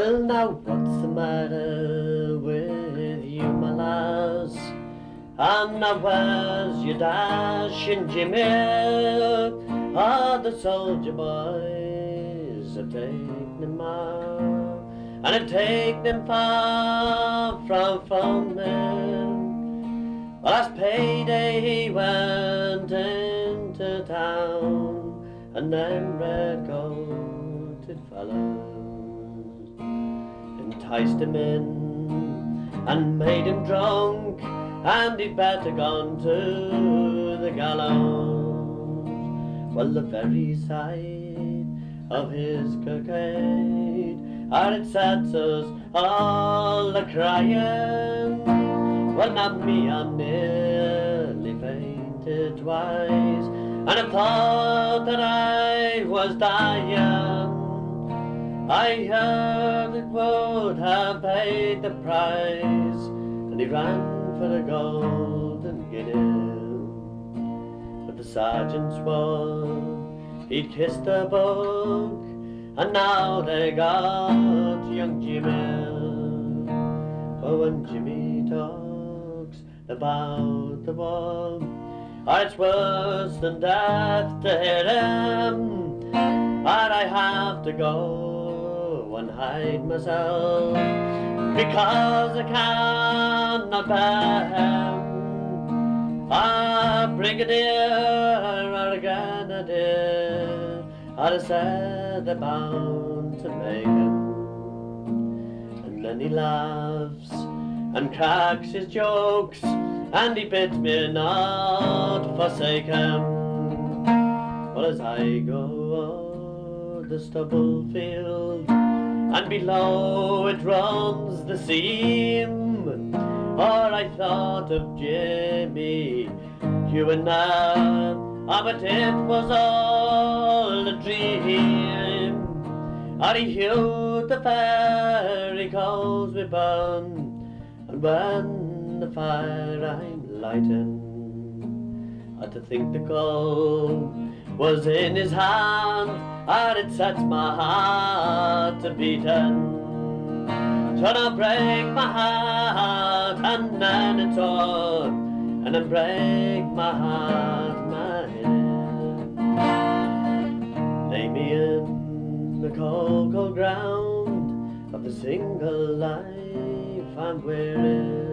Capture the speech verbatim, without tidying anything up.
Well, now what's the matter with you, my lass? And now where's your dashing Jimmy? Ah, the soldier boys have taken him out, and have taken him far from from them. Last payday he went into town, and them red-coated fellows enticed him in and made him drunk, and he'd better gone to the gallows. Well, the very sight of his cockade, and it sets us all a-crying. Well, now me, I'm nearly fainted twice, and I thought that I was dying. I heard it would have paid the price, and he ran for the golden guinea. But the sergeant swore he'd kissed the book, and now they got young Jimmy. Oh, when Jimmy talks about the war, oh, it's worse than death to hear him. And I have to go and hide myself, because I cannot bear him. A brigadier or a grenadier, I'd have said they're bound to make him. And then he laughs and cracks his jokes, and he bids me not forsake him. Well, as I go o'er the stubble field, and below it runs the seam, or I thought of Jimmy, you and I, ah, but it was all a dream. And he hewed the fairy coals we burn, and when the fire I'm lighting, I to think the coal was in his hand, and it sets my heart to beating. So now break my heart, and then it's all, and then break my heart, my head. Lay me in the cold, cold ground of the single life I'm wearing.